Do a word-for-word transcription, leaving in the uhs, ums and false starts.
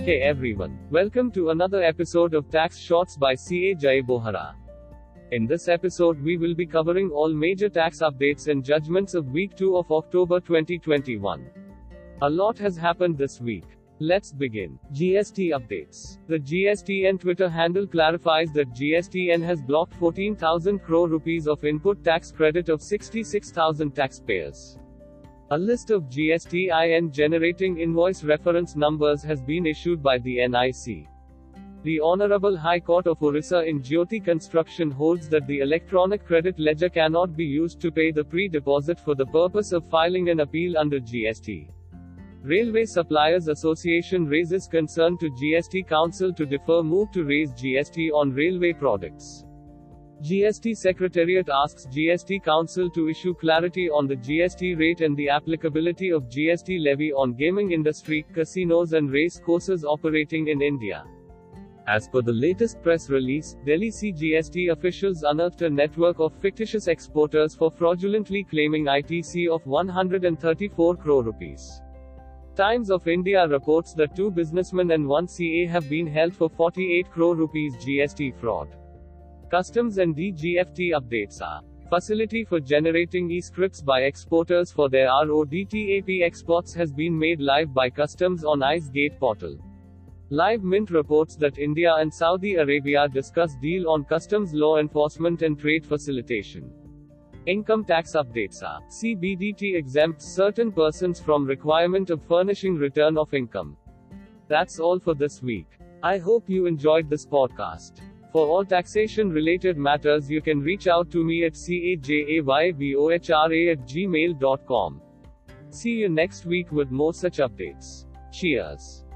Hey everyone, welcome to another episode of Tax Shorts by C A Jay Bohara. In this episode we will be covering all major tax updates and judgments of week two of October twenty twenty-one. A lot has happened this week. Let's begin. G S T updates. The G S T N Twitter handle clarifies that G S T N has blocked fourteen thousand crore rupees of input tax credit of sixty-six thousand taxpayers. A list of G S T I N generating invoice reference numbers has been issued by the N I C. The Honorable High Court of Orissa in Jyoti Construction holds that the electronic credit ledger cannot be used to pay the pre-deposit for the purpose of filing an appeal under G S T. Railway Suppliers Association raises concern to G S T Council to defer move to raise G S T on railway products. G S T Secretariat asks G S T Council to issue clarity on the G S T rate and the applicability of G S T levy on gaming industry, casinos and race courses operating in India. As per the latest press release, Delhi C G S T officials unearthed a network of fictitious exporters for fraudulently claiming I T C of one hundred thirty-four crore rupees. Times of India reports that two businessmen and one C A have been held for forty-eight crore rupees G S T fraud. Customs and D G F T updates are: facility for generating e-scripts by exporters for their R O D T A P exports has been made live by Customs on ICE Gate portal. Live Mint reports that India and Saudi Arabia discuss deal on customs law enforcement and trade facilitation. Income tax updates are: C B D T exempts certain persons from requirement of furnishing return of income. That's all for this week. I hope you enjoyed this podcast. For all taxation related matters you can reach out to me at cajaybohra at gmail dot com. See you next week with more such updates. Cheers.